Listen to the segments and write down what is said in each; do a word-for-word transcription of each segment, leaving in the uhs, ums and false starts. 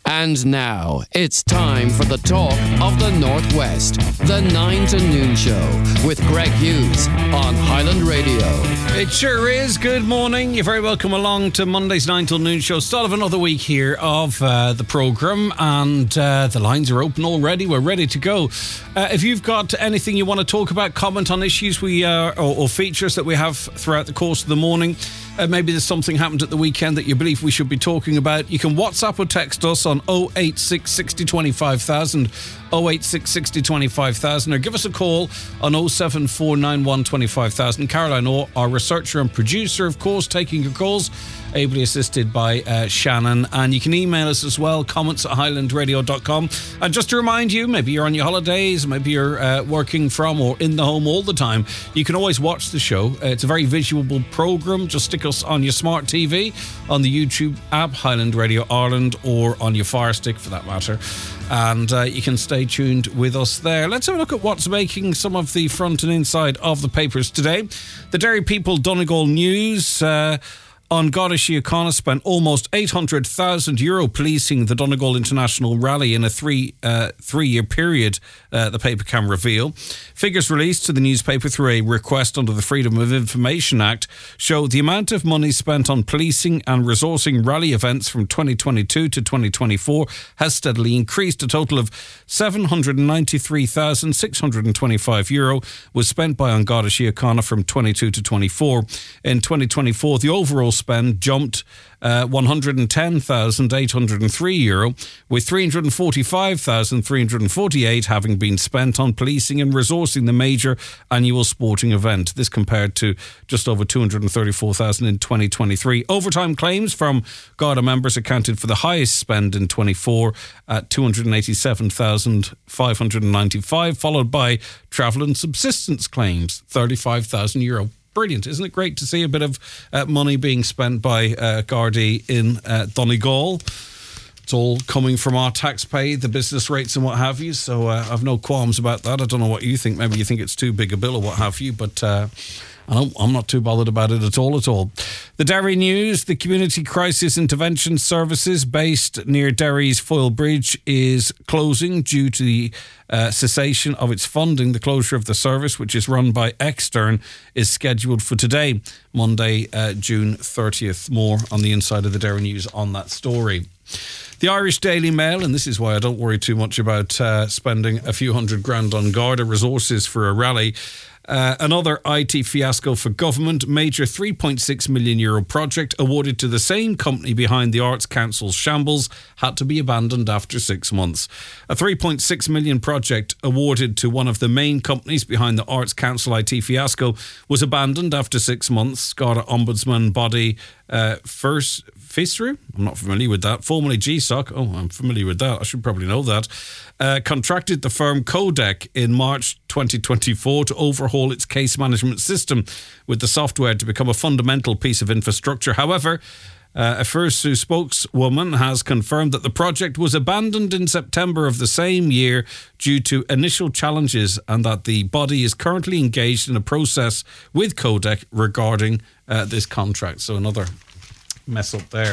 And now, it's time for the talk of the Northwest. The nine to noon Show with Greg Hughes on Highland Radio. It sure is. Good morning. You're very welcome along to Monday's nine till noon show. Start of another week here of uh, the programme, and uh, the lines are open already. We're ready to go. Uh, if you've got anything you want to talk about, comment on issues we uh, or, or features that we have throughout the course of the morning. Uh, maybe there's something happened at the weekend that you believe we should be talking about. You can WhatsApp or text us on oh eight six, six oh, two five thousand, oh eight six, six oh, two five thousand, or give us a call on oh seven four nine one, two five thousand. Caroline Orr, our researcher and producer, of course, taking your calls, ably assisted by uh, Shannon. And you can email us as well, comments at highland radio dot com. And just to remind you, maybe you're on your holidays, maybe you're uh, working from or in the home all the time, you can always watch the show. Uh, it's a very visual programme. Just stick us on your smart T V, on the YouTube app, Highland Radio Ireland, or on your Fire Stick for that matter. And uh, you can stay tuned with us there. Let's have a look at what's making some of the front and inside of the papers today. The Derry People Donegal News. Uh, On Garda Síochána spent almost eight hundred thousand euro policing the Donegal International Rally in a three, uh, three-year period, uh, the paper can reveal. Figures released to the newspaper through a request under the Freedom of Information Act show the amount of money spent on policing and resourcing rally events from twenty twenty-two to twenty twenty-four has steadily increased. A total of seven hundred ninety-three thousand six hundred twenty-five euro was spent by An Garda Síochána from twenty-two to twenty-four. In twenty twenty-four, the overall spend jumped uh, one hundred ten thousand eight hundred three euro, with three hundred forty-five thousand three hundred forty-eight having been spent on policing and resourcing the major annual sporting event. This compared to just over two hundred thirty-four thousand in twenty twenty-three. Overtime claims from Garda members accounted for the highest spend in twenty-four at two hundred eighty-seven thousand five hundred ninety-five, followed by travel and subsistence claims, thirty-five thousand euro. Brilliant. Isn't it great to see a bit of uh, money being spent by uh, Gardaí in uh, Donegal? It's all coming from our tax pay, the business rates and what have you. So uh, I've no qualms about that. I don't know what you think. Maybe you think it's too big a bill or what have you, but uh, I don't, I'm not too bothered about it at all at all. The Derry News, the Community Crisis Intervention Services based near Derry's Foyle Bridge is closing due to the uh, cessation of its funding. The closure of the service, which is run by Extern, is scheduled for today, Monday, uh, June thirtieth. More on the inside of the Derry News on that story. The Irish Daily Mail, and this is why I don't worry too much about uh, spending a few hundred grand on Garda resources for a rally. Uh, another I T fiasco for government. Major three point six million euro project awarded to the same company behind the Arts Council's shambles had to be abandoned after six months. A three point six million project awarded to one of the main companies behind the Arts Council I T fiasco was abandoned after six months. Garda Ombudsman body uh, first FISRU, I'm not familiar with that, formerly G S O C, oh, I'm familiar with that, I should probably know that, uh, contracted the firm Codec in March twenty twenty-four to overhaul its case management system, with the software to become a fundamental piece of infrastructure. However, uh, a FISRU spokeswoman has confirmed that the project was abandoned in September of the same year due to initial challenges, and that the body is currently engaged in a process with Codec regarding uh, this contract. So another mess up there.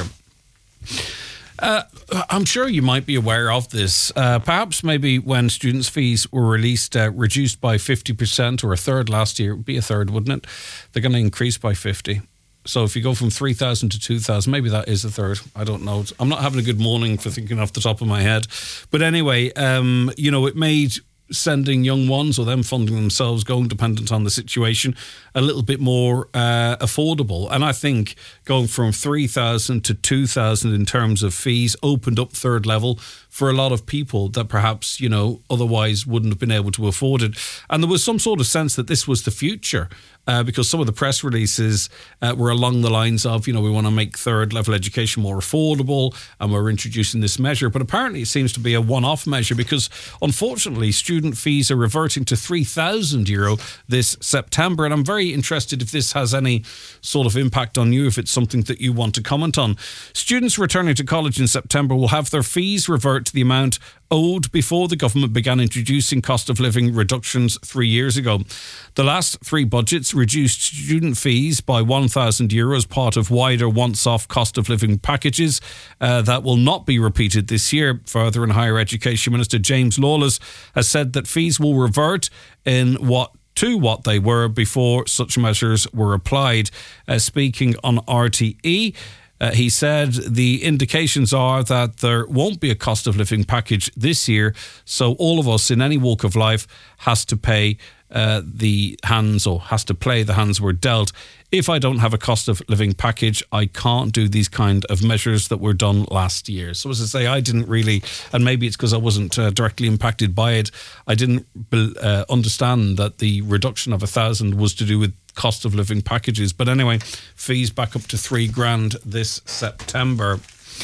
Uh, I'm sure you might be aware of this. Uh, perhaps maybe when students' fees were released, uh, reduced by fifty percent or a third last year, it would be a third, wouldn't it? They're going to increase by fifty. So if you go from three thousand to two thousand, maybe that is a third. I don't know. I'm not having a good morning for thinking off the top of my head. But anyway, um, you know, it made sending young ones, or them funding themselves, going dependent on the situation, a little bit more uh, affordable. And I think going from three thousand to two thousand in terms of fees opened up third level for a lot of people that perhaps, you know, otherwise wouldn't have been able to afford it. And there was some sort of sense that this was the future. Uh, because some of the press releases uh, were along the lines of, you know, we want to make third level education more affordable and we're introducing this measure. But apparently it seems to be a one-off measure, because unfortunately student fees are reverting to three thousand euro this September. And I'm very interested if this has any sort of impact on you, if it's something that you want to comment on. Students returning to college in September will have their fees revert revert to the amount owed before the government began introducing cost of living reductions three years ago. The last three budgets reduced student fees by one thousand euros, part of wider once-off cost of living packages uh, that will not be repeated this year. Further, and Higher Education Minister James Lawless has said that fees will revert in what to what they were before such measures were applied. Uh, speaking on R T E, Uh, he said the indications are that there won't be a cost of living package this year, so all of us in any walk of life has to pay uh, the hands or has to play the hands we're dealt. If I don't have a cost of living package, I can't do these kind of measures that were done last year. So as I say, I didn't really, and maybe it's because I wasn't uh, directly impacted by it, I didn't uh, understand that the reduction of a thousand was to do with cost of living packages. But anyway, fees back up to three grand this September.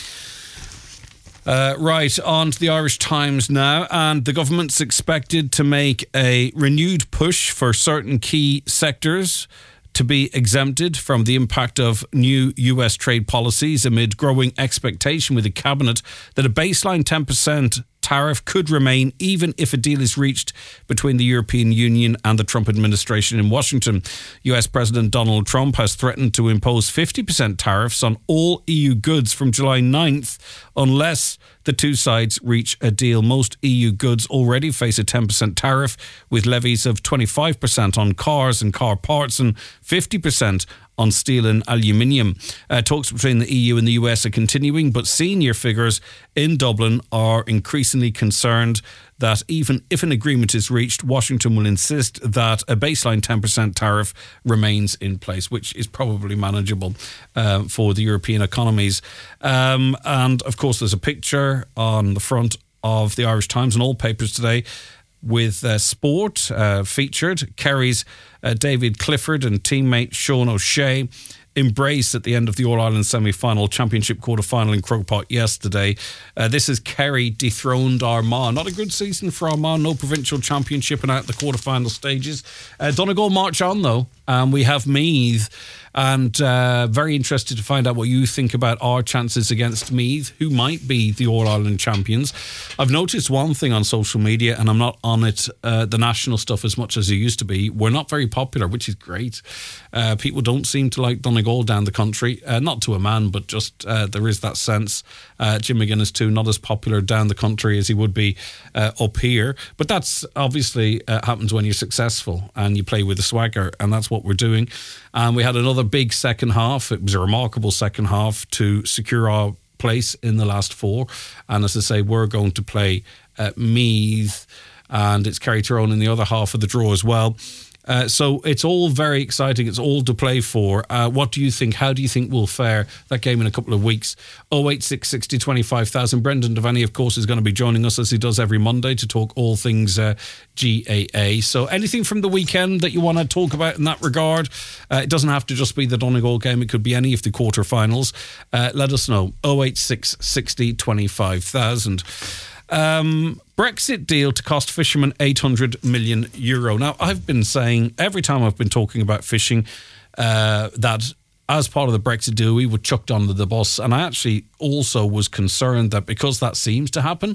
Uh, right, on to the Irish Times now, and the government's expected to make a renewed push for certain key sectors to be exempted from the impact of new U S trade policies amid growing expectation with the cabinet that a baseline ten percent tariff could remain even if a deal is reached between the European Union and the Trump administration in Washington. U S President Donald Trump has threatened to impose fifty percent tariffs on all E U goods from July ninth unless the two sides reach a deal. Most E U goods already face a ten percent tariff, with levies of twenty-five percent on cars and car parts and fifty percent on steel and aluminium. Uh, talks between the E U and the U S are continuing, but senior figures in Dublin are increasingly concerned that even if an agreement is reached, Washington will insist that a baseline ten percent tariff remains in place, which is probably manageable uh, for the European economies. Um, and of course, there's a picture on the front of the Irish Times and all papers today with uh, sport uh, featured. Kerry's uh, David Clifford and teammate Sean O'Shea embraced at the end of the All-Ireland semi-final championship quarter-final in Croke Park yesterday. Uh, this is Kerry dethroned Armagh. Not a good season for Armagh, no provincial championship and out the quarter-final stages. Uh, Donegal march on though, and we have Meath. And uh, very interested to find out what you think about our chances against Meath, who might be the All-Ireland champions. I've noticed one thing on social media, and I'm not on it, uh, the national stuff as much as I used to be. We're not very popular, which is great. Uh, people don't seem to like Donegal down the country. Uh, not to a man, but just uh, there is that sense. Uh, Jim McGuinness too, not as popular down the country as he would be uh, up here. But that's obviously uh, happens when you're successful and you play with a swagger, and that's what we're doing. And we had another big second half. It was a remarkable second half to secure our place in the last four. And as I say, we're going to play uh, Meath, and it's Kerry Tyrone in the other half of the draw as well. Uh, so it's all very exciting. It's all to play for. Uh, what do you think? How do you think we'll fare that game in a couple of weeks? oh eight six sixty twenty-five thousand. Brendan Devaney, of course, is going to be joining us as he does every Monday to talk all things uh, G A A. So anything from the weekend that you want to talk about in that regard? Uh, it doesn't have to just be the Donegal game. It could be any of the quarterfinals. Uh, let us know. oh eight six sixty twenty-five thousand. Um, Brexit deal to cost fishermen eight hundred million euro. Now, I've been saying every time I've been talking about fishing uh, that as part of the Brexit deal, we were chucked under the bus. And I actually also was concerned that because that seems to happen,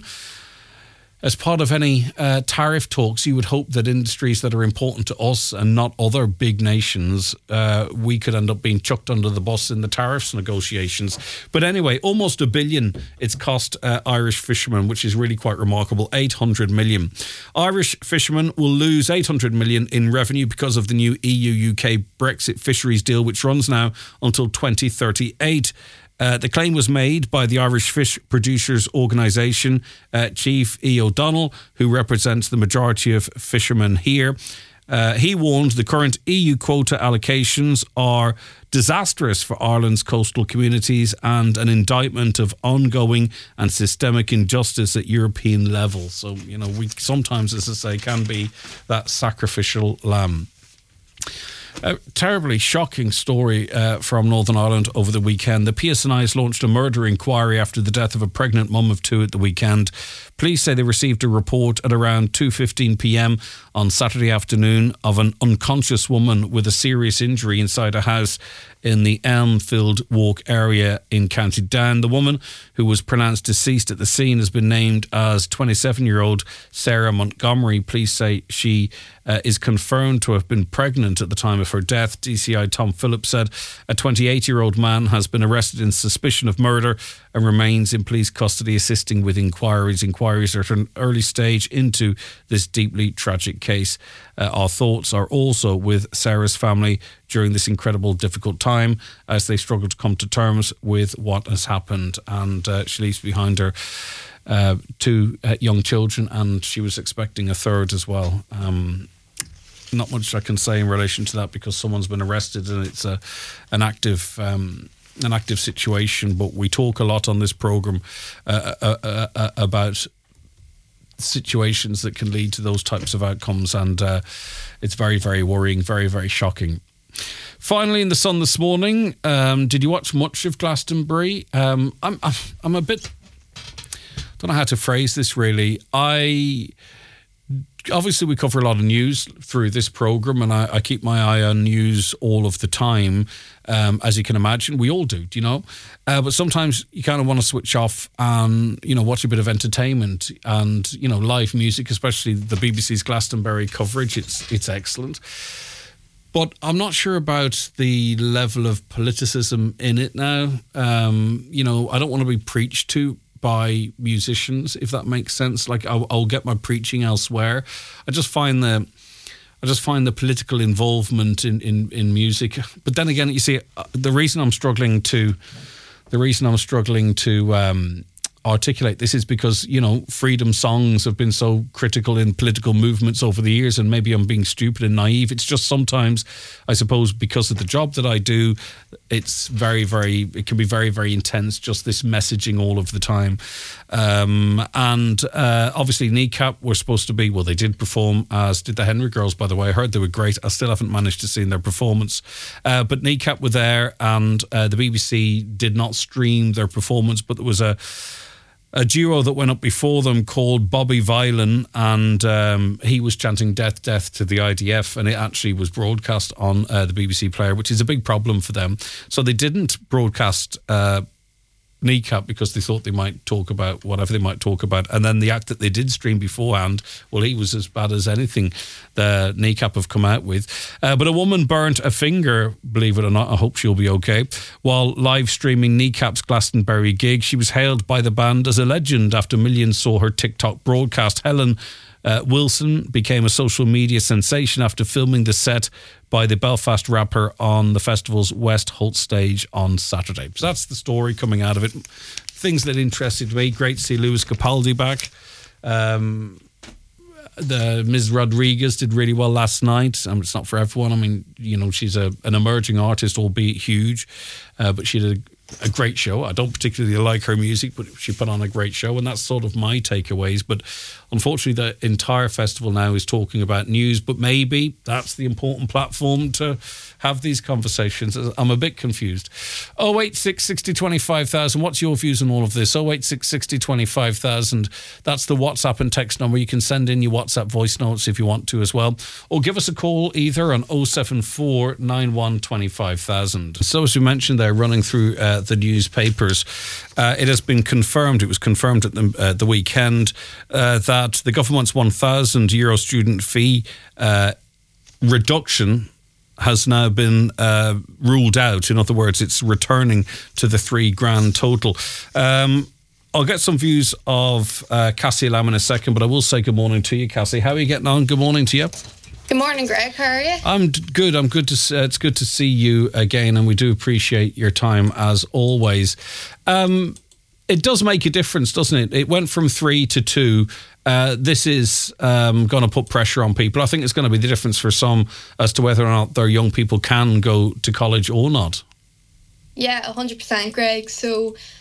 as part of any uh, tariff talks, you would hope that industries that are important to us and not other big nations, uh, we could end up being chucked under the bus in the tariffs negotiations. But anyway, almost a billion it's cost uh, Irish fishermen, which is really quite remarkable, eight hundred million. Irish fishermen will lose eight hundred million in revenue because of the new E U U K Brexit fisheries deal, which runs now until twenty thirty-eight. Uh, the claim was made by the Irish Fish Producers Organisation, uh, Chief E. O'Donnell, who represents the majority of fishermen here. Uh, he warned the current E U quota allocations are disastrous for Ireland's coastal communities and an indictment of ongoing and systemic injustice at European level. So, you know, we sometimes, as I say, can be that sacrificial lamb. A terribly shocking story uh, from Northern Ireland over the weekend. The P S N I has launched a murder inquiry after the death of a pregnant mum of two at the weekend. Police say they received a report at around two fifteen p.m. on Saturday afternoon of an unconscious woman with a serious injury inside a house in the Elmfield Walk area in County Down. The woman, who was pronounced deceased at the scene, has been named as twenty-seven-year-old Sarah Montgomery. Police say she uh, is confirmed to have been pregnant at the time of her death. D C I Tom Phillips said a twenty-eight-year-old man has been arrested in suspicion of murder and remains in police custody, assisting with inquiries. Inquiries are at an early stage into this deeply tragic case. Uh, our thoughts are also with Sarah's family during this incredible, difficult time as they struggle to come to terms with what has happened. And uh, she leaves behind her uh, two uh, young children, and she was expecting a third as well. Um, not much I can say in relation to that because someone's been arrested and it's a an active um, an active situation. But we talk a lot on this programme uh, uh, uh, uh, about situations that can lead to those types of outcomes, and uh, it's very, very worrying, very, very shocking. Finally, in the Sun this morning, um, did you watch much of Glastonbury? Um, I'm, I'm, I'm a bit, don't know how to phrase this really. I obviously we cover a lot of news through this programme, and I, I keep my eye on news all of the time, um, as you can imagine. We all do, do you know? Uh, but sometimes you kind of want to switch off and, you know, watch a bit of entertainment and, you know, live music, especially the B B C's Glastonbury coverage. It's it's excellent. But I'm not sure about the level of politicism in it now. Um, you know, I don't want to be preached to by musicians, if that makes sense. Like I'll, I'll get my preaching elsewhere. I just find the, I just find the political involvement in, in, in music. But then again, you see, the reason I'm struggling to, the reason I'm struggling to um, articulate this is because, you know, freedom songs have been so critical in political movements over the years, and maybe I'm being stupid and naive. It's just sometimes, I suppose, because of the job that I do, it's very, very, it can be very, very intense, just this messaging all of the time. Um, and uh, obviously Kneecap were supposed to be, well, they did perform, as did the Henry Girls, by the way. I heard they were great. I still haven't managed to see their performance. Uh, but Kneecap were there, and uh, the B B C did not stream their performance, but there was a a duo that went up before them called Bobby Violin, and um, he was chanting death, death to the I D F, and it actually was broadcast on uh, the B B C Player, which is a big problem for them. So they didn't broadcast uh, Kneecap because they thought they might talk about whatever they might talk about. And then the act that they did stream beforehand, well, he was as bad as anything the Kneecap have come out with. Uh, but a woman burnt a finger, believe it or not. I hope she'll be okay. While live streaming Kneecap's Glastonbury gig, she was hailed by the band as a legend after millions saw her TikTok broadcast. Helen Uh, Wilson became a social media sensation after filming the set by the Belfast rapper on the festival's West Holt stage on Saturday. So that's the story coming out of it. Things that interested me. Great to see Lewis Capaldi back. Um, the Miz Rodriguez did really well last night. Um, it's not for everyone. I mean, you know, she's a, an emerging artist, albeit huge, uh, but she did a a great show. I don't particularly like her music, but she put on a great show, and that's sort of my takeaways. But unfortunately, the entire festival now is talking about news, but maybe that's the important platform to have these conversations. I'm a bit confused. oh eight six, sixty, twenty-five thousand. What's your views on all of this? oh eight six, sixty, twenty-five thousand. That's the WhatsApp and text number. You can send in your WhatsApp voice notes if you want to as well, or give us a call either on oh seven four, nine one, two five thousand. So as we mentioned there, running through uh, the newspapers, uh, it has been confirmed, it was confirmed at the, uh, the weekend, uh, that the government's one thousand euro student fee uh, reduction has now been uh, ruled out. In other words, it's returning to the three grand total. Um, I'll get some views of uh, Cassie Lamb in a second, but I will say good morning to you, Cassie. How are you getting on? Good morning to you. Good morning, Greg. How are you? I'm good. I'm good to. Uh, it's good to see you again, and we do appreciate your time as always. Um, it does make a difference, doesn't it? It went from three to two. Uh, this is um, going to put pressure on people. I think it's going to be the difference for some as to whether or not their young people can go to college or not. Yeah, one hundred percent, Greg. So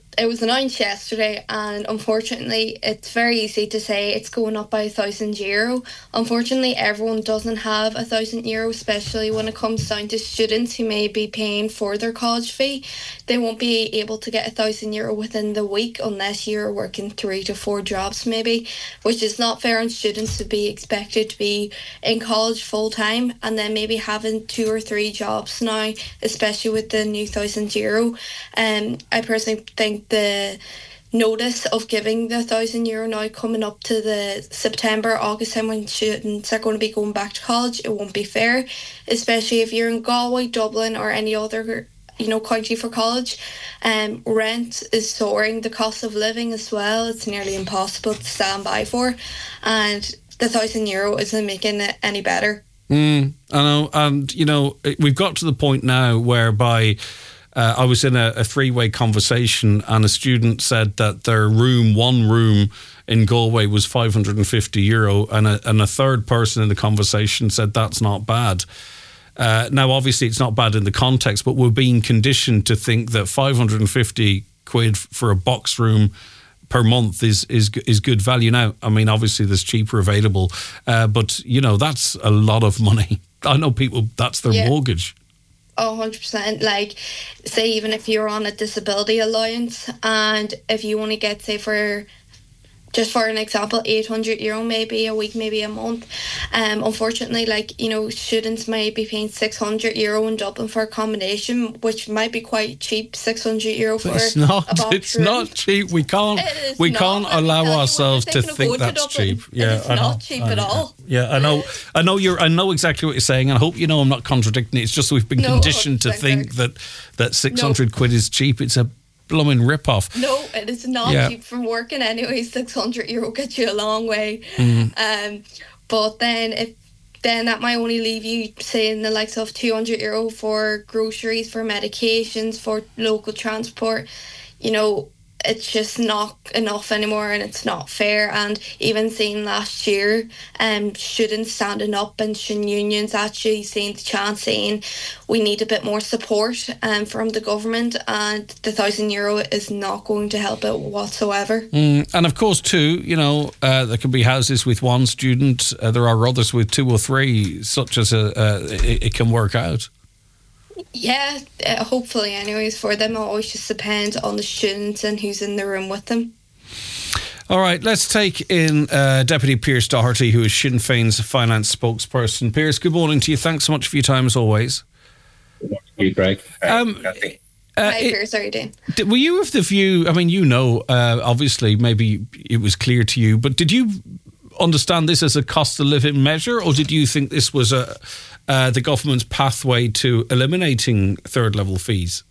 it was announced yesterday, and unfortunately it's very easy to say it's going up by a thousand euro. Unfortunately, everyone doesn't have a thousand euro, especially when it comes down to students who may be paying for their college fee. They won't be able to get a thousand euro within the week unless you're working three to four jobs maybe, which is not fair on students to be expected to be in college full time and then maybe having two or three jobs now, especially with the new thousand euro. Um, I personally think the notice of giving the thousand euro now coming up to the September, August time when students are going to be going back to college, it won't be fair, especially if you're in Galway, Dublin or any other you know county for college. Um, rent is soaring, the cost of living as well, it's nearly impossible to stand by for, and the thousand euro isn't making it any better. Mm, I know, and you know we've got to the point now whereby Uh, I was in a, a three-way conversation and a student said that their room, one room in Galway was five hundred fifty euro, and a, and a third person in the conversation said that's not bad. Uh, now, obviously, it's not bad in the context, but we're being conditioned to think that five hundred fifty quid for a box room per month is is is good value. Now, I mean, obviously, there's cheaper available, uh, but, you know, that's a lot of money. I know people, that's their yeah. mortgage. Oh, one hundred percent. Like, say, even if you're on a disability allowance and if you only get, say, for, just for an example, eight hundred euro maybe a week, maybe a month. Um, unfortunately, like, you know, students might be paying six hundred euro in Dublin for accommodation, which might be quite cheap, six hundred euro for it's not, a box It's room. not cheap. We can't, we not. can't allow you, ourselves to think to that's Dublin, cheap. Yeah, it's I know, not cheap I know, at all. Yeah, I know. I know you're. I know exactly what you're saying, and I hope you know I'm not contradicting it. It's just we've been No, conditioned to think that that six hundred no. quid is cheap. It's a blooming rip-off. No, it is not yeah. cheap from working anyway. six hundred euro gets you a long way. Mm. Um, but then if then that might only leave you saying the likes of two hundred euro for groceries, for medications, for local transport. You know, it's just not enough anymore, and it's not fair. And even seeing last year, um, students standing up and student unions actually saying the chance saying we need a bit more support um, from the government, and the thousand euro is not going to help it whatsoever. Mm, and of course, too, you know, uh, there can be houses with one student. Uh, there are others with two or three, such as a, uh, it, it can work out. Yeah, uh, hopefully anyways for them. It always just depends on the students and who's in the room with them. All right, let's take in uh, Deputy Pearse Doherty, who is Sinn Féin's finance spokesperson. Pearse, good morning to you. Thanks so much for your time as always. Good morning to you, Greg. Um, uh, Hi, Pearse, how are you doing? Were you of the view, I mean, you know, uh, obviously maybe it was clear to you, but did you understand this as a cost of living measure, or did you think this was a uh, the government's pathway to eliminating third level fees?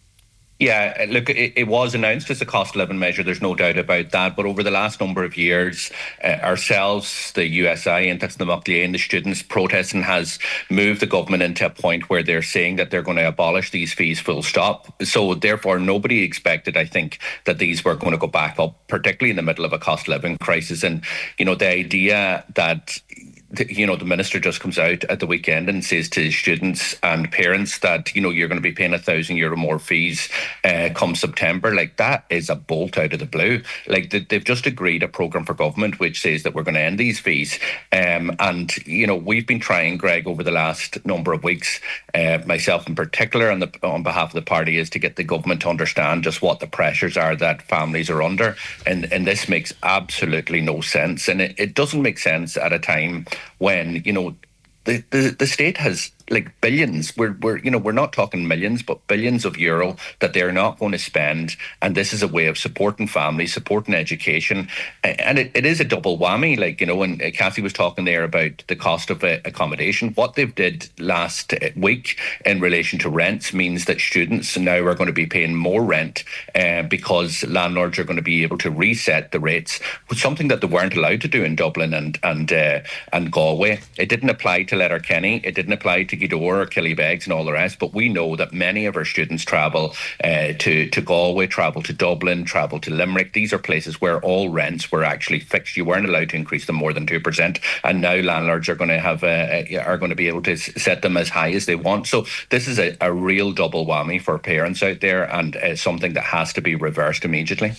Yeah, look, it, it was announced as a cost of living measure. There's no doubt about that. But over the last number of years, uh, ourselves, the U S I, and that's the Muckley and the students protesting has moved the government into a point where they're saying that they're going to abolish these fees full stop. So therefore, nobody expected, I think, that these were going to go back up, particularly in the middle of a cost of living crisis. And, you know, the idea that you know, the minister just comes out at the weekend and says to students and parents that, you know, you're going to be paying a thousand euro more fees uh, come September. Like, that is a bolt out of the blue. Like, they've just agreed a programme for government which says that we're going to end these fees. Um, and, you know, we've been trying, Greg, over the last number of weeks, uh, myself in particular, on, the, on behalf of the party, is to get the government to understand just what the pressures are that families are under. And, and this makes absolutely no sense. And it, it doesn't make sense at a time when, you know, the, the, the state has like billions. We're we're you know we're not talking millions, but billions of euro that they're not going to spend, and this is a way of supporting families, supporting education, and it, it is a double whammy. Like, you know, and Kathy was talking there about the cost of uh, accommodation. What they've did last week in relation to rents means that students now are going to be paying more rent uh, because landlords are going to be able to reset the rates, something that they weren't allowed to do in Dublin and and uh, and Galway. It didn't apply to Letterkenny. It didn't apply to to Gweedore, Killybegs and all the rest, but we know that many of our students travel uh, to, to Galway, travel to Dublin, travel to Limerick. These are places where all rents were actually fixed. You weren't allowed to increase them more than two percent, and now landlords are going to have uh, are going to be able to set them as high as they want. So this is a, a real double whammy for parents out there, and uh, something that has to be reversed immediately.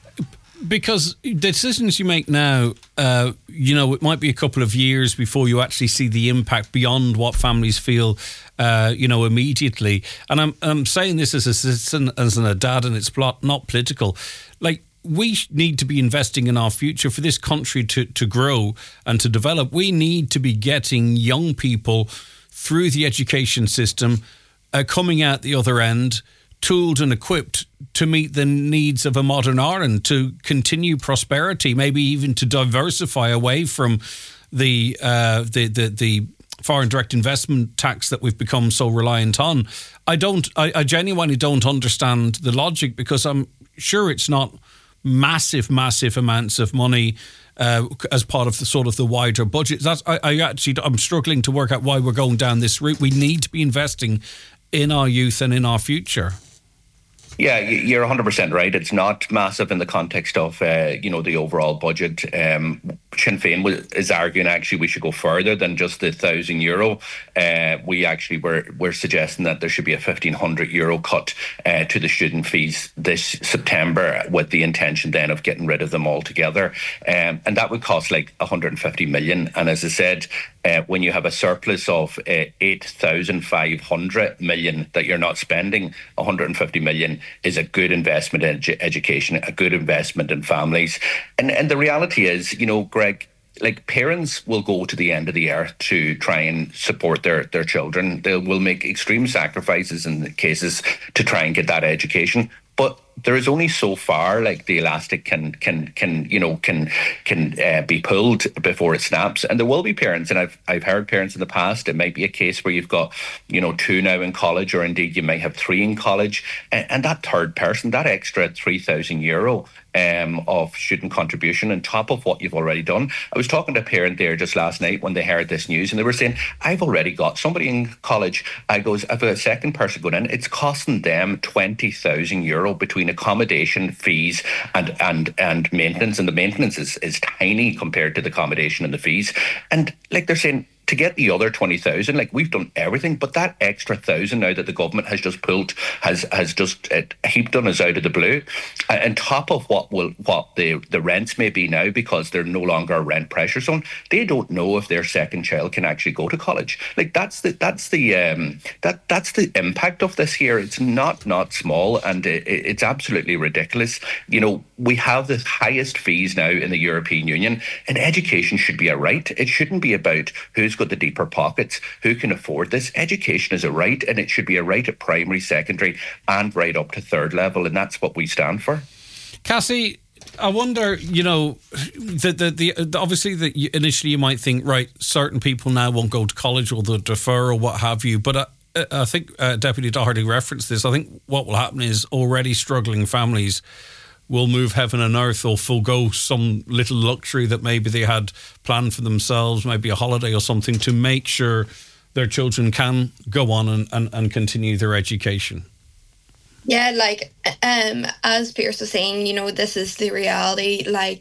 Because the decisions you make now, uh, you know, it might be a couple of years before you actually see the impact beyond what families feel, uh, you know, immediately. And I'm I'm saying this as a citizen, as a dad, and it's not political. Like, we need to be investing in our future for this country to, to grow and to develop. We need to be getting young people through the education system, uh, coming out the other end, tooled and equipped to meet the needs of a modern Ireland, to continue prosperity, maybe even to diversify away from the uh, the, the the foreign direct investment tax that we've become so reliant on. I don't, I, I genuinely don't understand the logic, because I'm sure it's not massive, massive amounts of money uh, as part of the sort of the wider budget. That's I, I actually I'm struggling to work out why we're going down this route. We need to be investing in our youth and in our future. Yeah, you're one hundred percent right. It's not massive in the context of, uh, you know, the overall budget. Um, Sinn Féin is arguing actually we should go further than just the thousand euro. Uh, we actually were we're suggesting that there should be a fifteen hundred euro cut uh, to the student fees this September, with the intention then of getting rid of them altogether. Um, and that would cost like one hundred fifty million. And as I said, uh, when you have a surplus of uh, eight thousand five hundred million that you're not spending, one hundred fifty million is a good investment in edu- education, a good investment in families. And and the reality is, you know, Greg, like, parents will go to the end of the earth to try and support their, their children. They will make extreme sacrifices in cases to try and get that education. But there is only so far, like, the elastic can can can you know can can uh, be pulled before it snaps. And there will be parents, and I've I've heard parents in the past. It might be a case where you've got, you know, two now in college, or indeed you might have three in college, and, and that third person, that extra three thousand euro um, of student contribution on top of what you've already done. I was talking to a parent there just last night when they heard this news, and they were saying, "I've already got somebody in college." I goes, "I've got a second person going in. It's costing them twenty thousand euro between accommodation fees and and and maintenance, and the maintenance is is tiny compared to the accommodation and the fees." And like, they're saying, to get the other twenty thousand, like, we've done everything, but that extra thousand now that the government has just pulled, has has just uh, heaped on us out of the blue, uh, on top of what will what the the rents may be now, because they're no longer a rent pressure zone. They don't know if their second child can actually go to college. Like, that's the that's the um that that's the impact of this here. It's not not small, and it, it's absolutely ridiculous. You know, we have the highest fees now in the European Union, and education should be a right. It shouldn't be about who's got the deeper pockets, who can afford this. Education is a right, and it should be a right at primary, secondary, and right up to third level, and that's what we stand for. Cassie, I wonder, you know, the, the, the, obviously that initially you might think, right, certain people now won't go to college, or they'll defer, or what have you, but I, I think uh, Deputy Doherty referenced this. I think what will happen is already struggling families will move heaven and earth, or forego some little luxury that maybe they had planned for themselves, maybe a holiday or something, to make sure their children can go on and, and, and continue their education. Yeah, like, um, as Pierce was saying, you know, this is the reality. Like,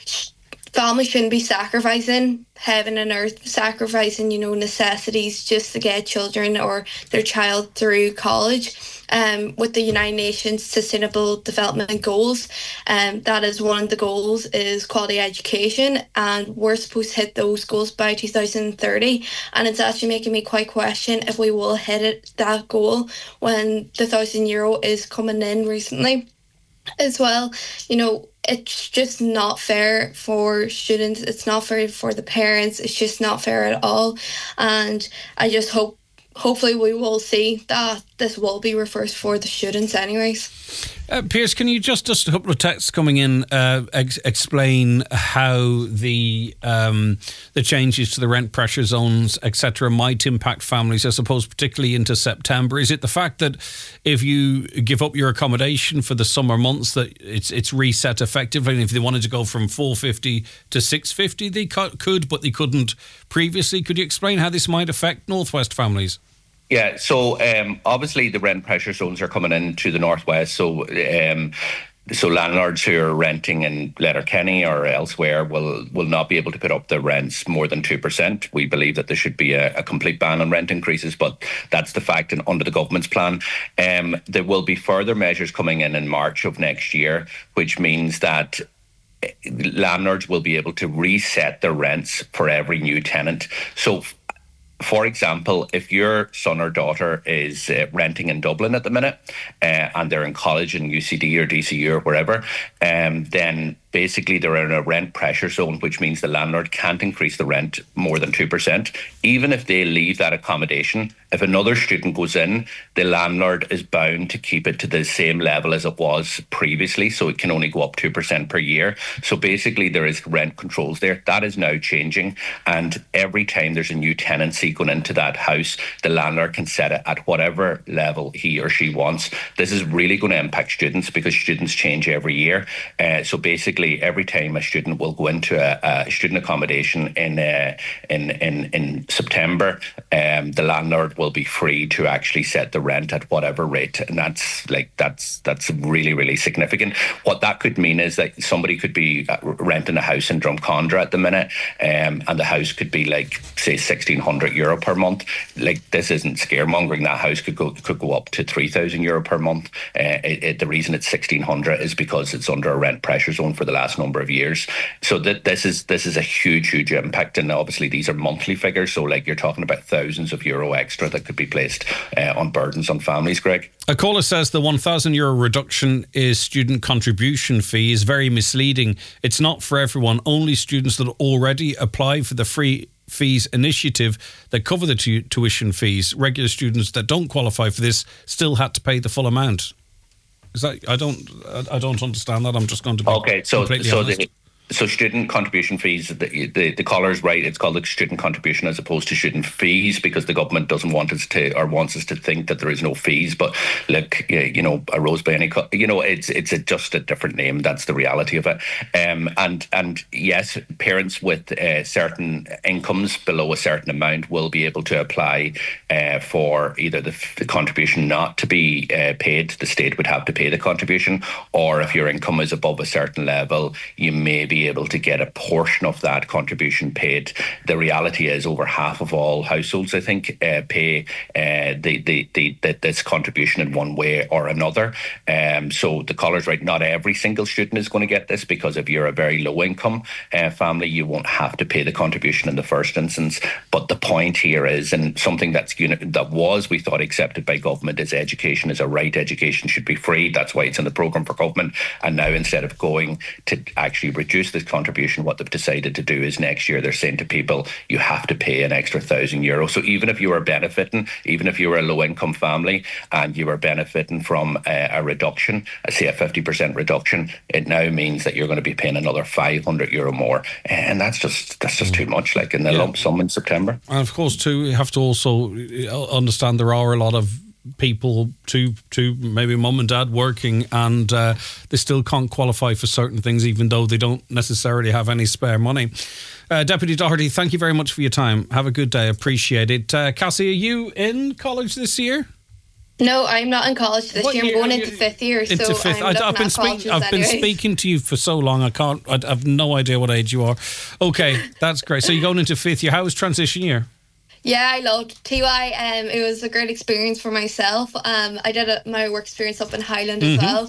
families shouldn't be sacrificing heaven and earth, sacrificing, you know, necessities just to get children or their child through college. Um, with the United Nations Sustainable Development Goals, um, that is one of the goals is quality education, and we're supposed to hit those goals by two thousand thirty. And it's actually making me quite question if we will hit it, that goal, when the thousand euro is coming in recently as well. You know, it's just not fair for students. It's not fair for the parents. It's just not fair at all. And I just hope, hopefully we will see that this will be reversed for the students anyways. Uh, Pierce, can you just, just a couple of texts coming in, uh, ex- explain how the um, the changes to the rent pressure zones, et cetera, might impact families, I suppose, particularly into September? Is it the fact that if you give up your accommodation for the summer months that it's it's reset effectively, and if they wanted to go from four fifty to six fifty, they could, but they couldn't previously? Could you explain how this might affect Northwest families? Yeah, so um, obviously the rent pressure zones are coming into the Northwest. So um, so landlords who are renting in Letterkenny or elsewhere will will not be able to put up their rents more than two percent. We believe that there should be a, a complete ban on rent increases, but that's the fact and under the government's plan. Um, there will be further measures coming in in March of next year, which means that landlords will be able to reset their rents for every new tenant. So for example, if your son or daughter is uh, renting in Dublin at the minute uh, and they're in college in U C D or D C U or wherever, um, then basically they're in a rent pressure zone, which means the landlord can't increase the rent more than two percent. Even if they leave that accommodation, if another student goes in, the landlord is bound to keep it to the same level as it was previously, so it can only go up two percent per year. So basically there is rent controls there. That is now changing, and every time there's a new tenancy going into that house, the landlord can set it at whatever level he or she wants. This is really going to impact students because students change every year. Uh, so basically every time a student will go into a, a student accommodation in uh, in, in in September, um, the landlord will be free to actually set the rent at whatever rate, and that's like that's that's really really significant. What that could mean is that somebody could be renting a house in Drumcondra at the minute, um, and the house could be like say sixteen hundred euro per month. Like, this isn't scaremongering. That house could go could go up to three thousand euro per month. Uh, it, it, the reason it's sixteen hundred is because it's under a rent pressure zone for the last number of years. So that this is this is a huge huge impact, and obviously these are monthly figures. So like you're talking about thousands of euro extra that could be placed uh, on burdens on families. Greg, a caller says the one thousand euro reduction is student contribution fee is very misleading. It's not for everyone. Only students that already apply for the free fees initiative that cover the tu- tuition fees. Regular students that don't qualify for this still had to pay the full amount. Is that, I don't I don't understand that. I'm just going to be okay. So completely so honest. The, so student contribution fees, the, the the caller's right. It's called a student contribution as opposed to student fees because the government doesn't want us to or wants us to think that there is no fees. But look, you know, a rose by any, you know, it's it's a, just a different name. That's the reality of it. Um, and and yes, parents with uh, certain incomes below a certain amount will be able to apply uh, for either the, the contribution not to be uh, paid. The state would have to pay the contribution, or if your income is above a certain level, you may be able to get a portion of that contribution paid. The reality is over half of all households, I think, uh, pay uh, the, the, the, the, this contribution in one way or another. Um, so the caller's right, not every single student is going to get this, because if you're a very low income uh, family, you won't have to pay the contribution in the first instance. But the point here is, and something that's uni- that was, we thought, accepted by government, is education is a right. Education should be free. That's why it's in the programme for government. And now, instead of going to actually reduce this contribution, what they've decided to do is next year they're saying to people, you have to pay an extra thousand euro. So even if you are benefiting, even if you were a low income family and you are benefiting from a, a reduction, say a fifty percent reduction, it now means that you're going to be paying another five hundred euro more. And that's just that's just too much, like in the yeah. lump sum in September. And of course, too, you have to also understand there are a lot of people, to to maybe mum and dad working, and uh, they still can't qualify for certain things, even though they don't necessarily have any spare money. Uh, Deputy Doherty, thank you very much for your time. Have a good day. Appreciate it. Uh, Cassie, are you in college this year? No, I'm not in college this what year. I'm going into fifth year. Into so fifth. I'm I, I've been speaking. I've anyways. been speaking to you for so long. I can't. I have no idea what age you are. Okay, that's great. So you're going into fifth year. How was transition year? Yeah, I loved T Y. Um, it was a great experience for myself. Um, I did a, my work experience up in Highland mm-hmm. as well.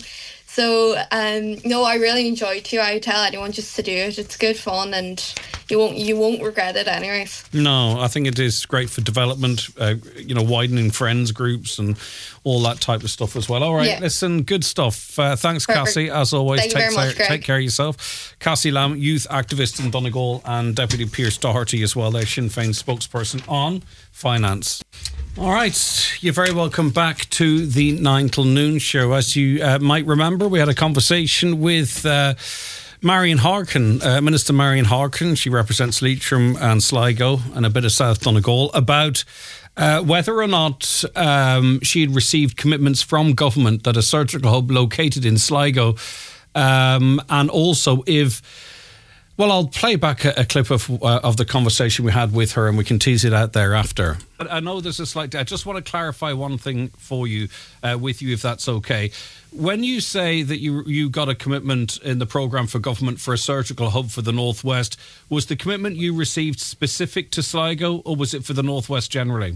So, um, no, I really enjoy it too. I tell anyone just to do it. It's good fun, and you won't you won't regret it anyways. No, I think it is great for development, uh, you know, widening friends groups and all that type of stuff as well. All right, yeah. Listen, good stuff. Uh, thanks, Perfect. Cassie, as always. Thank take, you very much, Greg. Take care of yourself. Cassie Lamb, youth activist in Donegal, and Deputy Pierce Doherty as well, their Sinn Féin spokesperson on finance. All right, you're very welcome back to the nine till noon show. As you uh, might remember, we had a conversation with uh, Marion Harkin, uh, Minister Marion Harkin. She represents Leitrim and Sligo and a bit of South Donegal, about uh, whether or not um, she had received commitments from government that a surgical hub located in Sligo, um, and also if... Well, I'll play back a, a clip of uh, of the conversation we had with her, and we can tease it out thereafter. But I know there's a slight... I just want to clarify one thing for you, uh, with you, if that's okay. When you say that you you got a commitment in the programme for government for a surgical hub for the North West, was the commitment you received specific to Sligo, or was it for the North West generally?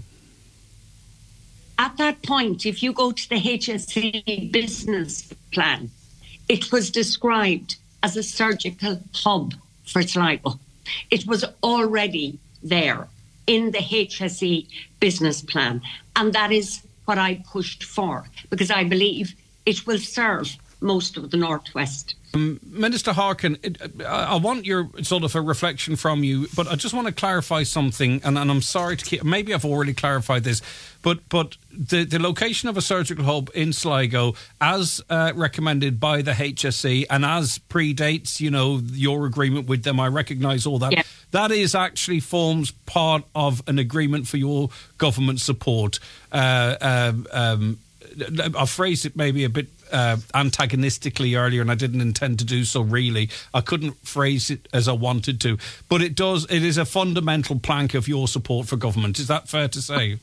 At that point, if you go to the H S E business plan, it was described as a surgical hub for Sligo. It was already there in the H S E business plan, and that is what I pushed for, because I believe it will serve most of the Northwest. Um, Minister Harkin, it, I, I want your sort of a reflection from you, but I just want to clarify something, and, and I'm sorry to keep, maybe I've already clarified this, but but the, the location of a surgical hub in Sligo, as uh, recommended by the H S E and as predates, you know, your agreement with them, I recognise all that. Yeah. That is actually forms part of an agreement for your government support. Uh, um, um, I phrased it maybe a bit uh, antagonistically earlier, and I didn't intend to do so really. I couldn't phrase it as I wanted to. But it does. It is a fundamental plank of your support for government. Is that fair to say?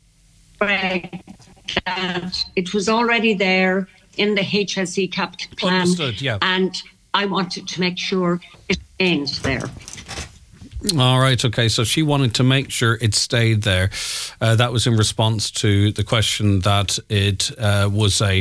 It was already there in the H S E capital plan. Understood, yeah. And I wanted to make sure it remains there. All right, okay, so she wanted to make sure it stayed there. Uh, that was in response to the question that it uh, was a,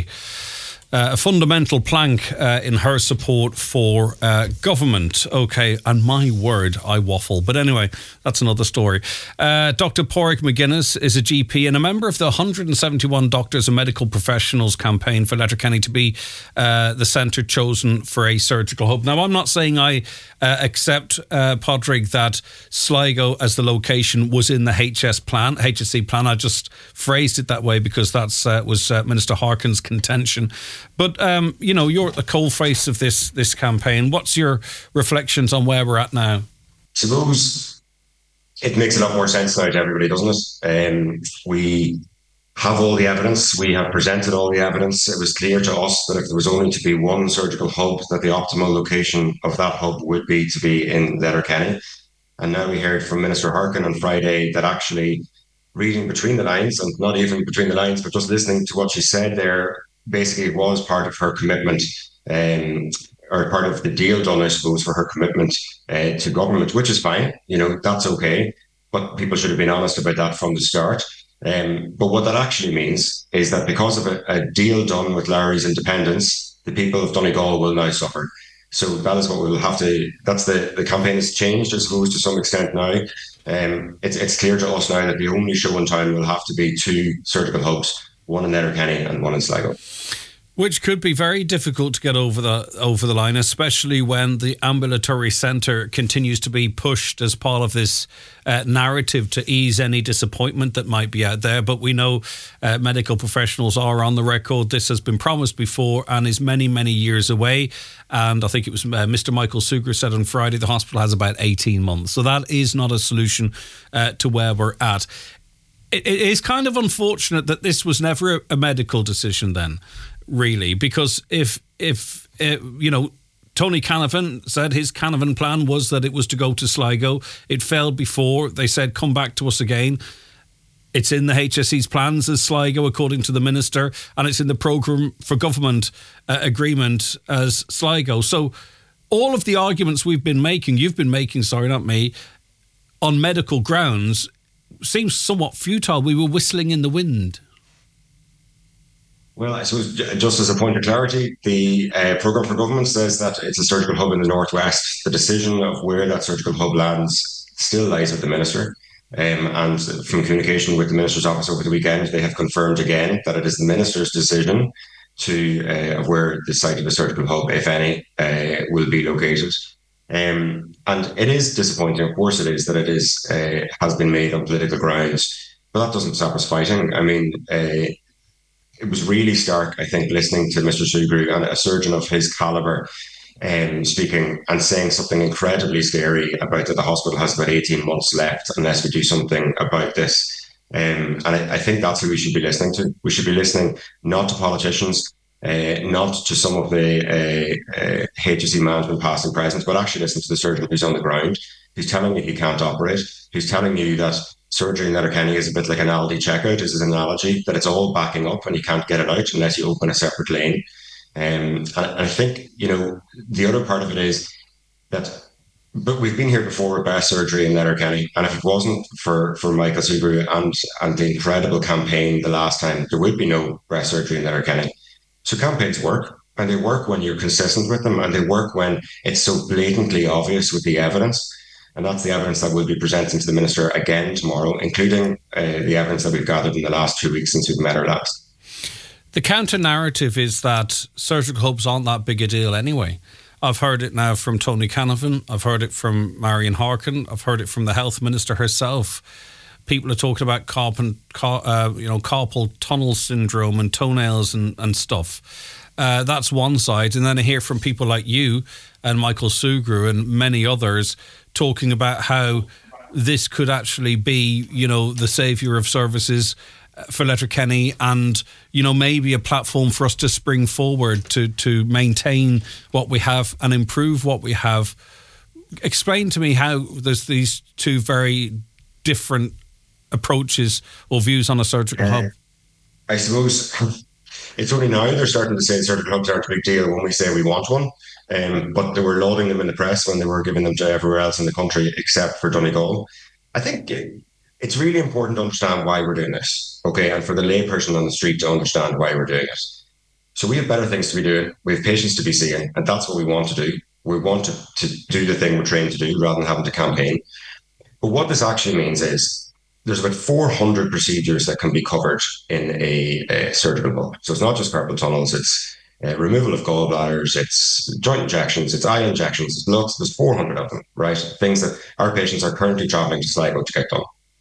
uh, a fundamental plank uh, in her support for uh, government. Okay, and my word, I waffle. But anyway, that's another story. Uh, Doctor Pádraig McGuinness is a G P and a member of the one hundred seventy-one Doctors and Medical Professionals campaign for Letterkenny to be uh, the centre chosen for a surgical hub. Now, I'm not saying I uh, accept, uh, Pádraig, that Sligo as the location was in the H S plan, H S E plan. I just phrased it that way because that's uh, was uh, Minister Harkin's contention. But, um, you know, you're at the coalface of this, this campaign. What's your reflections on where we're at now? I suppose it makes a lot more sense now to everybody, doesn't it? Um, we have all the evidence. We have presented all the evidence. It was clear to us that if there was only to be one surgical hub, that the optimal location of that hub would be to be in Letterkenny. And now we heard from Minister Harkin on Friday that actually, reading between the lines, and not even between the lines, but just listening to what she said there, basically it was part of her commitment, um, or part of the deal done, I suppose, for her commitment uh, to government, which is fine. You know, that's okay. But people should have been honest about that from the start. Um, but what that actually means is that because of a, a deal done with Larry's independence, the people of Donegal will now suffer. So that is what we'll have to, that's the, the campaign has changed, I suppose, to some extent now. Um, it's, it's clear to us now that the only show in town will have to be two surgical hubs, one in Letterkenny and one in Sligo. Which could be very difficult to get over the over the line, especially when the ambulatory centre continues to be pushed as part of this uh, narrative to ease any disappointment that might be out there. But we know uh, medical professionals are on the record. This has been promised before and is many, many years away. And I think it was uh, Mister Michael Sugar said on Friday the hospital has about eighteen months. So that is not a solution uh, to where we're at. It, it is kind of unfortunate that this was never a, a medical decision then. Really, because if, if uh, you know, Tony Canavan said his Canavan plan was that it was to go to Sligo. It failed before. They said, come back to us again. It's in the H S E's plans as Sligo, according to the minister, and it's in the programme for government uh, agreement as Sligo. So all of the arguments we've been making, you've been making, sorry, not me, on medical grounds, seems somewhat futile. We were whistling in the wind. Well, I suppose just as a point of clarity, the uh, Programme for Government says that it's a surgical hub in the Northwest. The decision of where that surgical hub lands still lies with the Minister. Um, and from communication with the Minister's office over the weekend, they have confirmed again that it is the Minister's decision to uh, of where the site of the surgical hub, if any, uh, will be located. Um, and it is disappointing, of course it is, that it is uh, has been made on political grounds, but that doesn't stop us fighting. I mean, uh, it was really stark, I think, listening to Mister Sugrue and a surgeon of his calibre um, speaking and saying something incredibly scary about that the hospital has about eighteen months left unless we do something about this. Um, and I, I think that's who we should be listening to. We should be listening not to politicians, uh, not to some of the uh, uh, H S E management past and present, but actually listen to the surgeon who's on the ground, who's telling you he can't operate, who's telling you that surgery in Letterkenny is a bit like an Aldi checkout, is an analogy, that it's all backing up and you can't get it out unless you open a separate lane. Um, and I think, you know, the other part of it is that, but we've been here before with breast surgery in Letterkenny, and if it wasn't for, for Michael Sugrue and, and the incredible campaign the last time, there would be no breast surgery in Letterkenny. So campaigns work, and they work when you're consistent with them, and they work when it's so blatantly obvious with the evidence. And that's the evidence that we'll be presenting to the Minister again tomorrow, including uh, the evidence that we've gathered in the last two weeks since we've met her last. The counter-narrative is that surgical hubs aren't that big a deal anyway. I've heard it now from Tony Canavan. I've heard it from Marion Harkin. I've heard it from the Health Minister herself. People are talking about carpal, uh, you know, carpal tunnel syndrome and toenails and, and stuff. Uh, that's one side. And then I hear from people like you and Michael Sugrue and many others talking about how this could actually be, you know, the saviour of services for Letterkenny and, you know, maybe a platform for us to spring forward to, to maintain what we have and improve what we have. Explain to me how there's these two very different approaches or views on a surgical uh, hub. I suppose it's only now they're starting to say surgical hubs aren't a big deal when we say we want one. Um, but they were lauding them in the press when they were giving them to everywhere else in the country except for Donegal. I think it's really important to understand why we're doing this, okay, and for the layperson on the street to understand why we're doing it. So we have better things to be doing. We have patients to be seeing, and that's what we want to do. We want to, to do the thing we're trained to do rather than having to campaign. But what this actually means is there's about four hundred procedures that can be covered in a, a surgical hub. So it's not just carpal tunnels, it's Uh, removal of gallbladders, it's joint injections, it's eye injections, it's lots, there's four hundred of them, right? Things that our patients are currently travelling to Sligo to get done.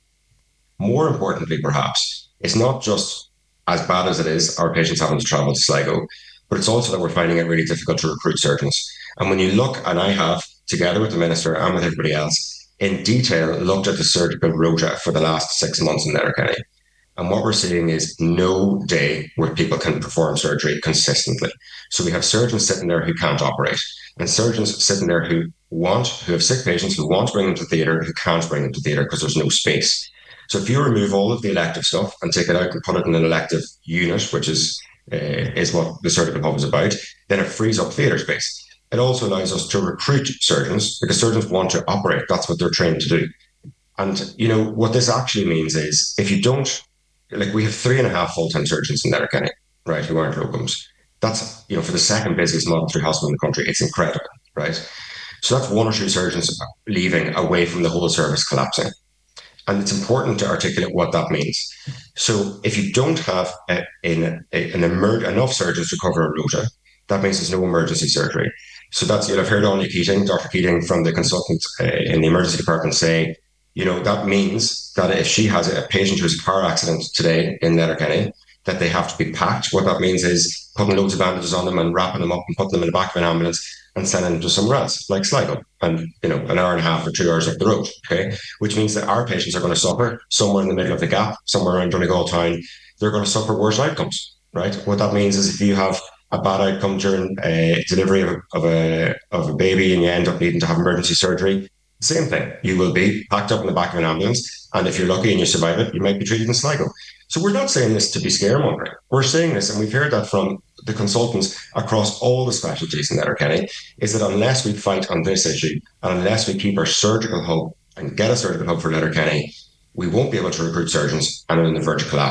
More importantly, perhaps, it's not just as bad as it is, our patients having to travel to Sligo, but it's also that we're finding it really difficult to recruit surgeons. And when you look, and I have, together with the Minister and with everybody else, in detail looked at the surgical rota for the last six months in Letterkenny. And what we're seeing is no day where people can perform surgery consistently. So we have surgeons sitting there who can't operate, and surgeons sitting there who want, who have sick patients who want to bring them to theatre, who can't bring them to theatre because there's no space. So if you remove all of the elective stuff and take it out and put it in an elective unit, which is uh, is what the surgical hub is about, then it frees up theatre space. It also allows us to recruit surgeons because surgeons want to operate. That's what they're trained to do. And, you know, what this actually means is if you don't, like we have three and a half full-time surgeons in Letterkenny, right, who aren't locums. That's, you know, for the second busiest Model three hospital in the country, it's incredible, right? So that's one or two surgeons leaving away from the whole service collapsing. And it's important to articulate what that means. So if you don't have a, a, a, an emer- enough surgeons to cover a rota, that means there's no emergency surgery. So that's, you'll have heard Anya Keating, Doctor Keating from the consultant uh, in the emergency department say, you know, that means that if she has a patient who's a car accident today in Letterkenny, that they have to be packed. What that means is putting loads of bandages on them and wrapping them up and putting them in the back of an ambulance and sending them to somewhere else, like Sligo, and, you know, an hour and a half or two hours up the road, okay? Which means that our patients are going to suffer somewhere in the middle of the gap, somewhere around Donegal town. They're going to suffer worse outcomes, right? What that means is if you have a bad outcome during a delivery of a, of a, of a baby and you end up needing to have emergency surgery, same thing. You will be packed up in the back of an ambulance, and if you're lucky and you survive it, you might be treated in Sligo. So we're not saying this to be scaremongering. We're saying this, and we've heard that from the consultants across all the specialties in Letterkenny, is that unless we fight on this issue, and unless we keep our surgical hub and get a surgical hub for Letterkenny, we won't be able to recruit surgeons, and we're on the verge of collapse.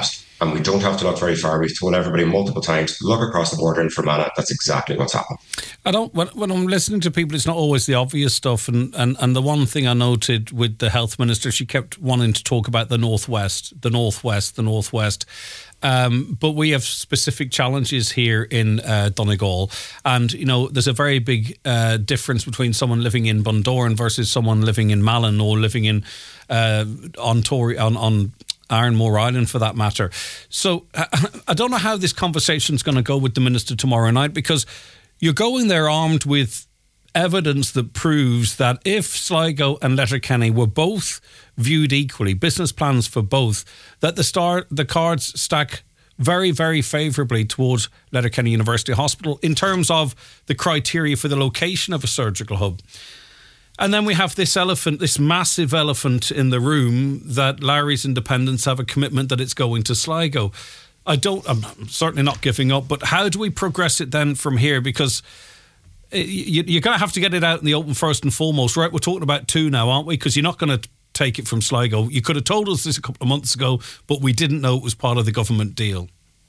And we don't have to look very far. We've told everybody multiple times, look across the border in Fermanagh. That's exactly what's happened. I don't. When, when I'm listening to people, it's not always the obvious stuff. And, and, and the one thing I noted with the health minister, she kept wanting to talk about the Northwest, the Northwest, the Northwest. Um, but we have specific challenges here in uh, Donegal. And, you know, there's a very big uh, difference between someone living in Bundoran versus someone living in Malin or living in uh, on Tory, on, on Ironmore Island for that matter. So I don't know how this conversation is going to go with the minister tomorrow night, because you're going there armed with evidence that proves that if Sligo and Letterkenny were both viewed equally, business plans for both, that the star the cards stack very, very favourably towards Letterkenny University Hospital in terms of the criteria for the location of a surgical hub. And then we have this elephant, this massive elephant in the room, that Larry's Independents have a commitment that it's going to Sligo. I don't, I'm certainly not giving up, but how do we progress it then from here? Because you're going to have to get it out in the open first and foremost, right? We're talking about two now, aren't we? Because you're not going to take it from Sligo. You could have told us this a couple of months ago, but we didn't know it was part of the government deal.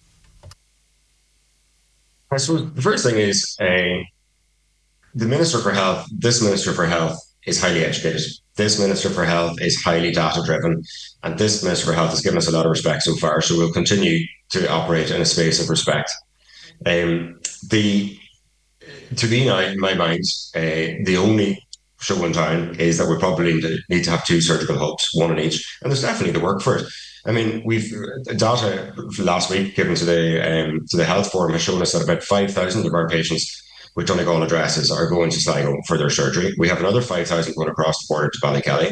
I suppose the first thing is uh, the Minister for Health, this Minister for Health is highly educated. This Minister for Health is highly data-driven. And this Minister for Health has given us a lot of respect so far. So we'll continue to operate in a space of respect. Um, the To me now, in my mind, uh, the only show in town is that we probably need to have two surgical hubs, one in each, and there's definitely the work for it. I mean, we've data last week given to the um, to the Health Forum has shown us that about five thousand of our patients with Donegal addresses are going to Sligo for their surgery. We have another five thousand going across the border to Ballykelly.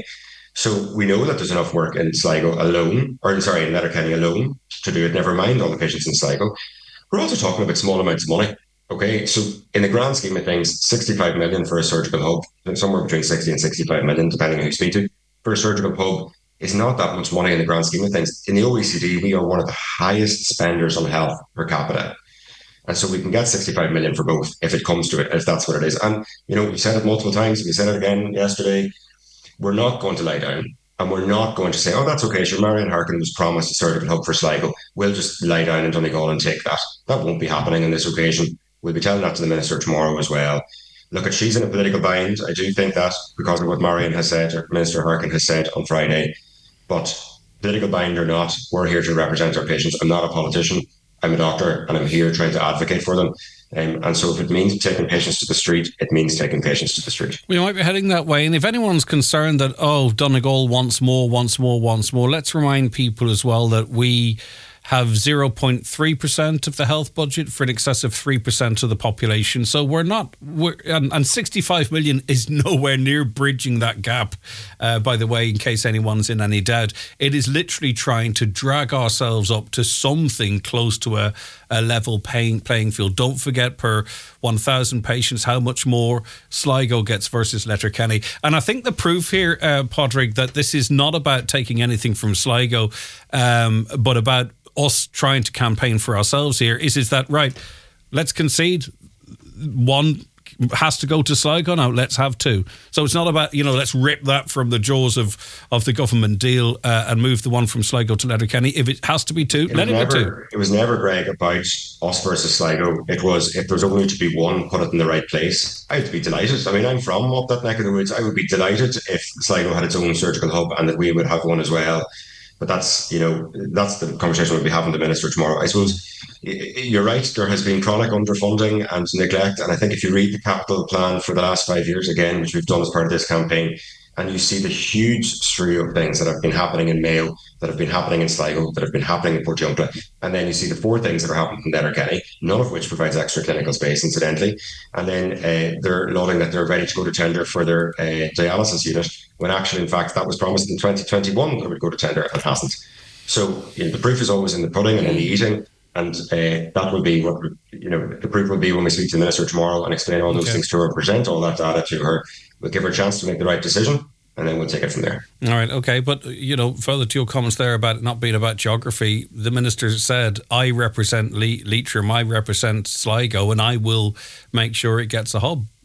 So we know that there's enough work in Sligo alone, or sorry, in Letterkenny alone to do it, never mind all the patients in Sligo. We're also talking about small amounts of money. Okay, so in the grand scheme of things, sixty-five million for a surgical hub, somewhere between sixty and sixty-five million, depending on who you speak to, for a surgical hub is not that much money in the grand scheme of things. In the O E C D, we are one of the highest spenders on health per capita. And so we can get sixty-five million for both if it comes to it, if that's what it is. And, you know, we've said it multiple times. We said it again yesterday. We're not going to lie down. And we're not going to say, oh, that's okay, sure, Marion Harkin was promised a surgical hub for Sligo. We'll just lie down in Donegal and take that. That won't be happening on this occasion. We'll be telling that to the Minister tomorrow as well. Look, she's in a political bind. I do think that because of what Marion has said, or Minister Harkin has said on Friday. But political bind or not, we're here to represent our patients. I'm not a politician. I'm a doctor, and I'm here trying to advocate for them. Um, and so if it means taking patients to the street, it means taking patients to the street. We might be heading that way. And if anyone's concerned that, oh, Donegal wants more, wants more, wants more, let's remind people as well that we have zero point three percent of the health budget for in excess of three percent of the population. So we're not, we're, and, and sixty-five million is nowhere near bridging that gap, uh, by the way, in case anyone's in any doubt. It is literally trying to drag ourselves up to something close to a, a level paying, playing field. Don't forget, per one thousand patients, how much more Sligo gets versus Letterkenny. And I think the proof here, uh, Padraig, that this is not about taking anything from Sligo, um, but about us trying to campaign for ourselves here is, is that, right, let's concede one has to go to Sligo now, let's have two. So it's not about, you know, let's rip that from the jaws of, of the government deal uh, and move the one from Sligo to Letterkenny. If it has to be two, it let it never, be two. It was never, Greg, about us versus Sligo. It was, if there's only to be one, put it in the right place. I'd be delighted. I mean, I'm from up that neck of the woods. I would be delighted if Sligo had its own surgical hub and that we would have one as well. But that's, you know, that's the conversation we'll be having with the Minister tomorrow. I suppose you're right. There has been chronic underfunding and neglect. And I think if you read the capital plan for the last five years, again, which we've done as part of this campaign, and you see the huge stream of things that have been happening in Mayo, that have been happening in Sligo, that have been happening in Portiuncula, and then you see the four things that are happening in Letterkenny, none of which provides extra clinical space, incidentally. And then uh, they're lauding that they're ready to go to tender for their uh, dialysis unit, when actually, in fact, that was promised in twenty twenty-one that it would go to tender, and it hasn't. So, you know, the proof is always in the pudding and in the eating. And uh, that will be what, you know, the proof will be when we speak to the Minister tomorrow and explain all those okay. things to her, present all that data to her. We'll give her a chance to make the right decision, and then we'll take it from there. All right, okay. But, you know, further to your comments there about it not being about geography, the Minister said, I represent Le- Leitrim, I represent Sligo, and I will make sure it gets a hub.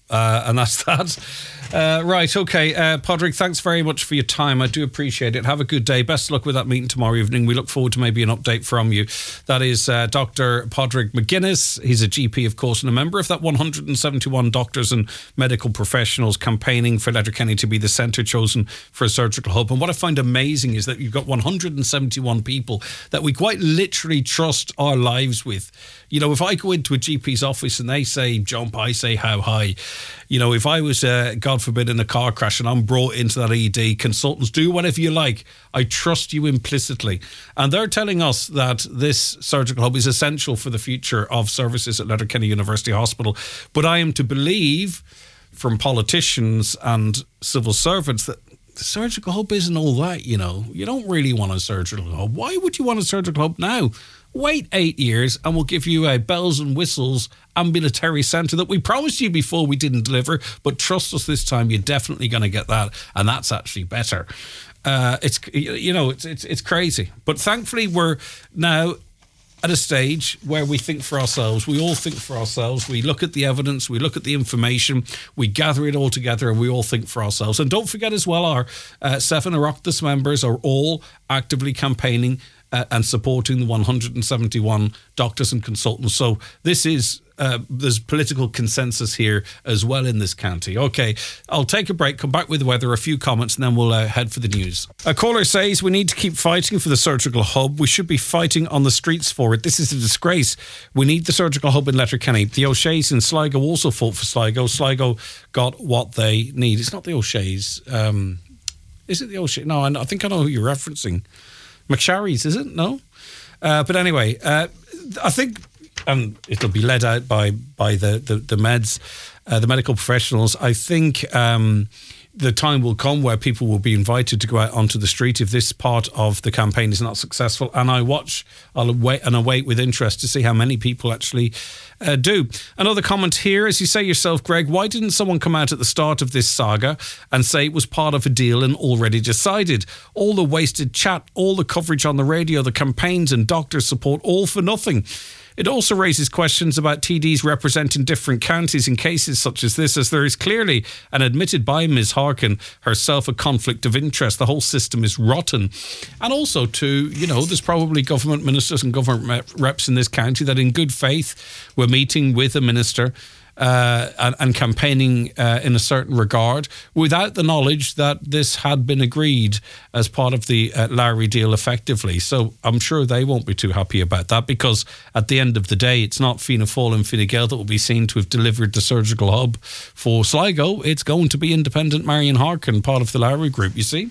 Uh, and that's that. Uh, right, okay. Uh, Padraig, thanks very much for your time. I do appreciate it. Have a good day. Best of luck with that meeting tomorrow evening. We look forward to maybe an update from you. That is uh, Doctor Padraig McGuinness. He's a G P, of course, and a member of that one hundred seventy-one doctors and medical professionals campaigning for Letterkenny to be the centre chosen for a surgical hub. And what I find amazing is that you've got one hundred seventy-one people that we quite literally trust our lives with. You know, if I go into a G P's office and they say jump, I say how high. You know, if I was, uh, God forbid, in a car crash and I'm brought into that E D, consultants, do whatever you like. I trust you implicitly. And they're telling us that this surgical hub is essential for the future of services at Letterkenny University Hospital. But I am to believe from politicians and civil servants that the surgical hub isn't all that, you know. You don't really want a surgical hub. Why would you want a surgical hub now? Wait eight years and we'll give you a bells and whistles ambulatory centre that we promised you before we didn't deliver, but trust us, this time you're definitely going to get that, and that's actually better. Uh, it's you know it's, it's it's crazy, but thankfully we're now at a stage where we think for ourselves. We all think for ourselves. We look at the evidence, we look at the information, we gather it all together, and we all think for ourselves. And don't forget as well, our uh, seven Oireachtas members are all actively campaigning Uh, and supporting the one hundred seventy-one doctors and consultants. So this is, uh, there's political consensus here as well in this county. Okay, I'll take a break, come back with the weather, a few comments, and then we'll uh, head for the news. A caller says we need to keep fighting for the surgical hub. We should be fighting on the streets for it. This is a disgrace. We need the surgical hub in Letterkenny. The O'Shea's in Sligo also fought for Sligo. Sligo got what they need. It's not the O'Shea's. Um, is it the O'Shea? No, I, I think I know who you're referencing. McSharry's, is it? No? Uh, but anyway, uh, I think, and it'll be led out by by the, the, the meds, uh, the medical professionals, I think um, the time will come where people will be invited to go out onto the street if this part of the campaign is not successful. And I watch, I'll wait and await with interest to see how many people actually uh, do. Another comment here, as you say yourself, Greg, why didn't someone come out at the start of this saga and say it was part of a deal and already decided? All the wasted chat, all the coverage on the radio, the campaigns and doctor support, all for nothing. It also raises questions about T Ds representing different counties in cases such as this, as there is clearly, and admitted by Miz Harkin herself, a conflict of interest. The whole system is rotten. And also, too, you know, there's probably government ministers and government reps in this county that in good faith were meeting with a minister Uh, and, and campaigning uh, in a certain regard without the knowledge that this had been agreed as part of the uh, Lowry deal effectively. So I'm sure they won't be too happy about that, because at the end of the day, it's not Fianna Fáil and Fine Gael that will be seen to have delivered the surgical hub for Sligo. It's going to be independent Marion Harkin, part of the Lowry group, you see.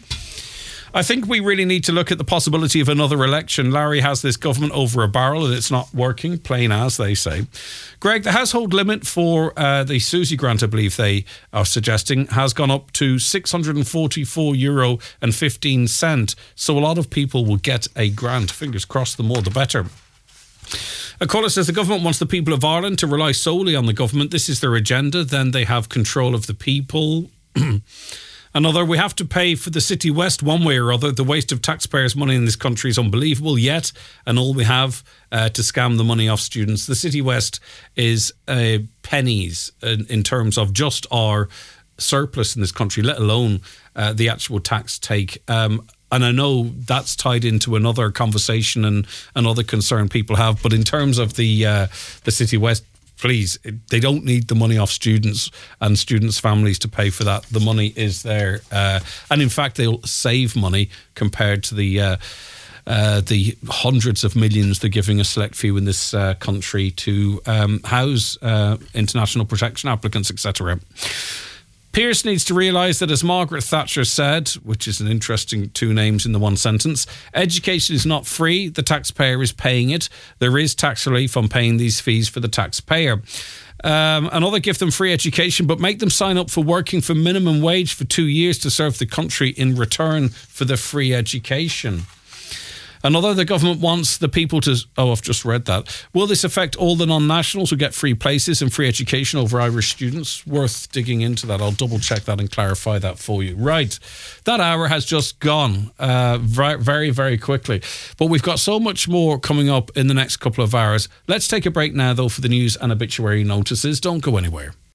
I think we really need to look at the possibility of another election. Larry has this government over a barrel and it's not working, plain as they say. Greg, the household limit for uh, the Susie grant, I believe they are suggesting, has gone up to six hundred forty-four euro and fifteen cent. So a lot of people will get a grant. Fingers crossed, the more the better. A caller says the government wants the people of Ireland to rely solely on the government. This is their agenda. Then they have control of the people. Another, we have to pay for the City West one way or other. The waste of taxpayers' money in this country is unbelievable yet, and all we have uh, to scam the money off students. The City West is uh, pennies in, in terms of just our surplus in this country, let alone uh, the actual tax take. Um, and I know that's tied into another conversation and another concern people have, but in terms of the uh, the City West, please, they don't need the money off students and students' families to pay for that. The money is there. Uh, and in fact, they'll save money compared to the uh, uh, the hundreds of millions they're giving a select few in this uh, country to um, house uh, international protection applicants, et cetera. Pearce needs to realise that, as Margaret Thatcher said, which is an interesting two names in the one sentence, education is not free, the taxpayer is paying it. There is tax relief on paying these fees for the taxpayer. Um, another, give them free education, but make them sign up for working for minimum wage for two years to serve the country in return for the free education. Another, the government wants the people to... Oh, I've just read that. Will this affect all the non-nationals who get free places and free education over Irish students? Worth digging into that. I'll double-check that and clarify that for you. Right. That hour has just gone uh, very, very quickly. But we've got so much more coming up in the next couple of hours. Let's take a break now, though, for the news and obituary notices. Don't go anywhere.